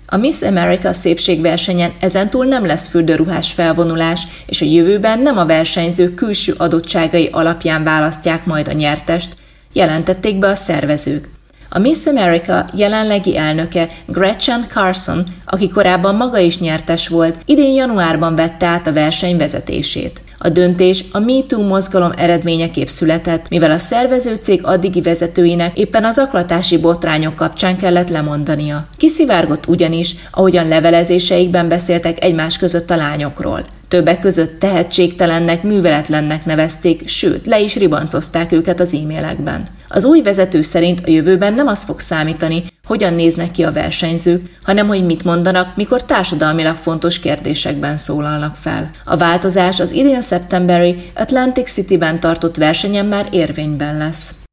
A Miss America szépségversenyen ezentúl nem lesz fürdőruhás felvonulás, és a jövőben nem a versenyzők külső adottságai alapján választják majd a nyertest, jelentették be a szervezők. A Miss America jelenlegi elnöke Gretchen Carson, aki korábban maga is nyertes volt, idén januárban vette át a verseny vezetését. A döntés a MeToo mozgalom eredményeképp született, mivel a szervezőcég addigi vezetőinek éppen az zaklatási botrányok kapcsán kellett lemondania. Kiszivárgott ugyanis, ahogyan levelezéseikben beszéltek egymás között a lányokról. Többek között tehetségtelennek, műveletlennek nevezték, sőt, le is ribancozták őket az e-mailekben. Az új vezető szerint a jövőben nem az fog számítani, hogyan néznek ki a versenyzők, hanem hogy mit mondanak, mikor társadalmilag fontos kérdésekben szólalnak fel. A változás az idén szeptemberi Atlantic City-ben tartott versenyen már érvényben lesz.